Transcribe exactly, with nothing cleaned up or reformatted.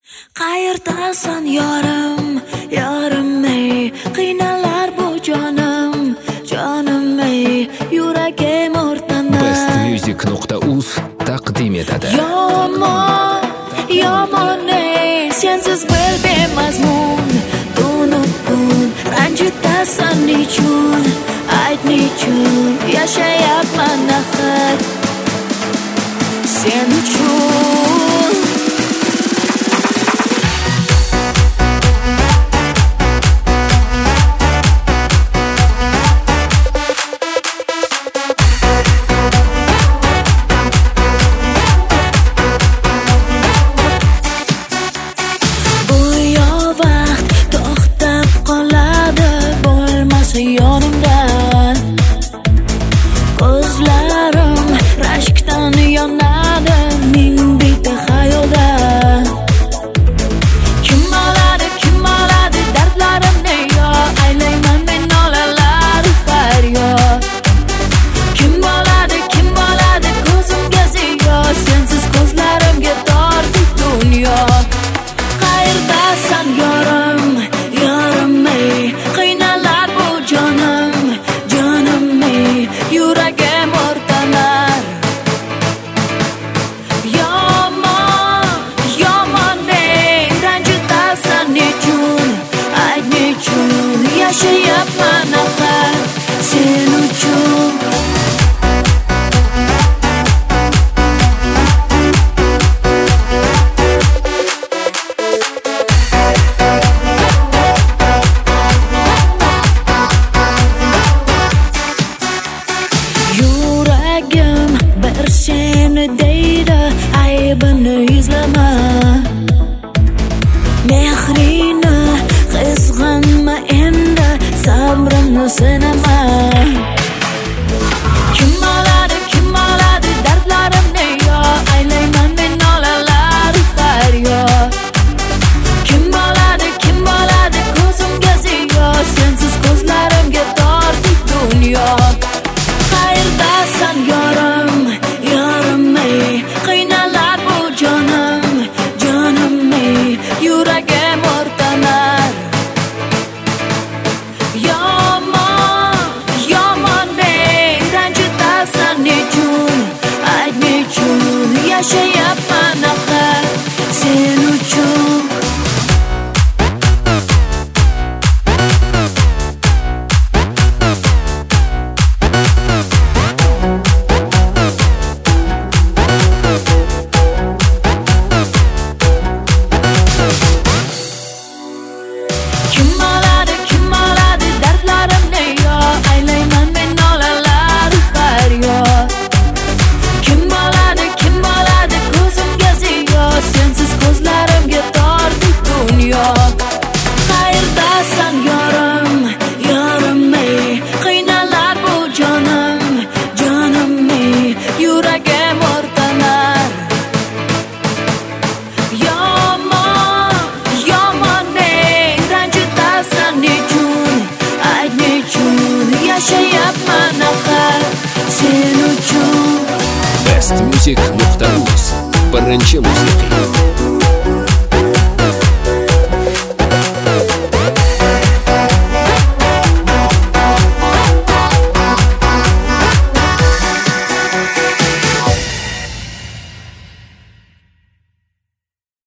Qayerdasan yorim, yorim ey, qiynalar bu jonim, jonim ey, yuragim o'rtanar. best music nuqta uz taqdim etadi. Yomon, yomon ey, sensiz bir bemazmun, tunukun, ranjitasan nechun, ayt nechun, yashayapman axir sen uchun. Yonimdan ko'zlarim rashkdan yonadi, ming bitta xayolda. Kim oladi, kim oladi dardlarimni, yo aylayman men nolalar faryod. Kim oladi, kim oladi ko'zimga ziyo, sensiz ko'zlarimga tortdi dunyo. Qayerdasan yorim, yorim ey, qiynalar bu jonim, jonim ey, yuragim o'rtanar. Yomon, yomon ey, ranjitasan nechun, ayt nechun, yashayapman axir sen uchun. Yuragim bir seni deydi, aybini izlama, mehrini qizg'anma endi, sabrimni sinama. Kim oladi, kim oladi dardlarimni, yo aylayman men nolalar faryod. Kim oladi, kim oladi ko'zimga ziyo, sensiz ko'zlarimga tortdi dunyo. Qayerdasan yorim, yorim ey, qiynalar bu jonim, jonim ey, yuragim o'rtanar. Yomon, yomon ey, ranjitasan nechun, ayt nechun, yashayapman axir sen uchun. Kim oladi, kim oladi dardlarimni, yo aylayman men nolalar faryod. Kim oladi, kim oladi ko'zimga ziyo, sensiz ko'zlarimga tortdi dunyo. Qayerdasan yorim, yorim ey, qiynalar bu jonim, jonim ey, yuragim o'rtanar. Yomon, yomon ey, ranjitasan nechun, ayt nechun, yashayapman axir sen uchun. best music nuqta uz birinchi musiqiy